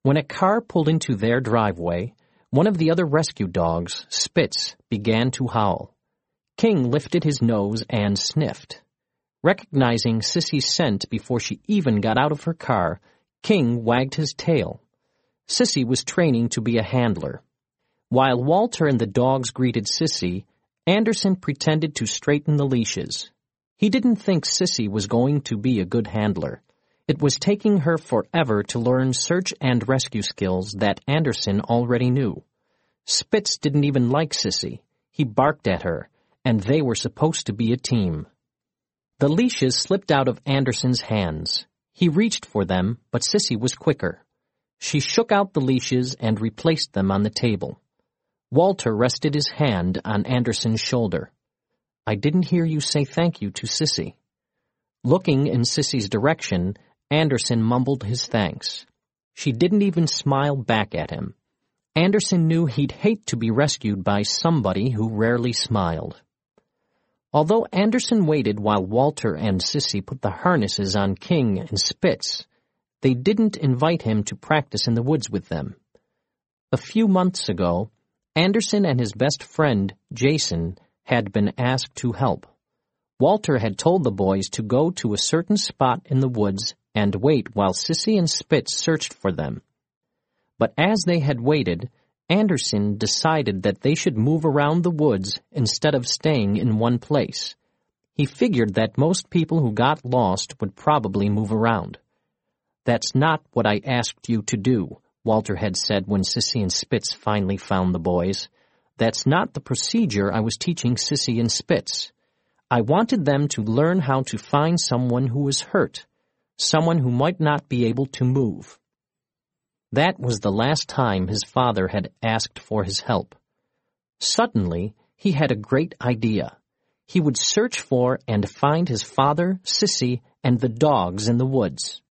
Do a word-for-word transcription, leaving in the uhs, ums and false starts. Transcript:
When a car pulled into their driveway, one of the other rescue dogs, Spitz, began to howl. King lifted his nose and sniffed. Recognizing Sissy's scent before she even got out of her car, King wagged his tail. Sissy was training to be a handler. While Walter and the dogs greeted Sissy, Anderson pretended to straighten the leashes. He didn't think Sissy was going to be a good handler. It was taking her forever to learn search and rescue skills that Anderson already knew. Spitz didn't even like Sissy. He barked at her, and they were supposed to be a team. The leashes slipped out of Anderson's hands. He reached for them, but Sissy was quicker. She shook out the leashes and replaced them on the table. Walter rested his hand on Anderson's shoulder. "I didn't hear you say thank you to Sissy." Looking in Sissy's direction, Anderson mumbled his thanks. She didn't even smile back at him. Anderson knew he'd hate to be rescued by somebody who rarely smiled. Although Anderson waited while Walter and Sissy put the harnesses on King and Spitz, they didn't invite him to practice in the woods with them. A few months ago, Anderson and his best friend, Jason, had been asked to help. Walter had told the boys to go to a certain spot in the woods and wait while Sissy and Spitz searched for them. But as they had waited, Anderson decided that they should move around the woods instead of staying in one place. He figured that most people who got lost would probably move around. "That's not what I asked you to do," Walter had said when Sissy and Spitz finally found the boys. "That's not the procedure I was teaching Sissy and Spitz. I wanted them to learn how to find someone who was hurt, someone who might not be able to move." That was the last time his father had asked for his help. Suddenly, he had a great idea. He would search for and find his father, Sissy, and the dogs in the woods.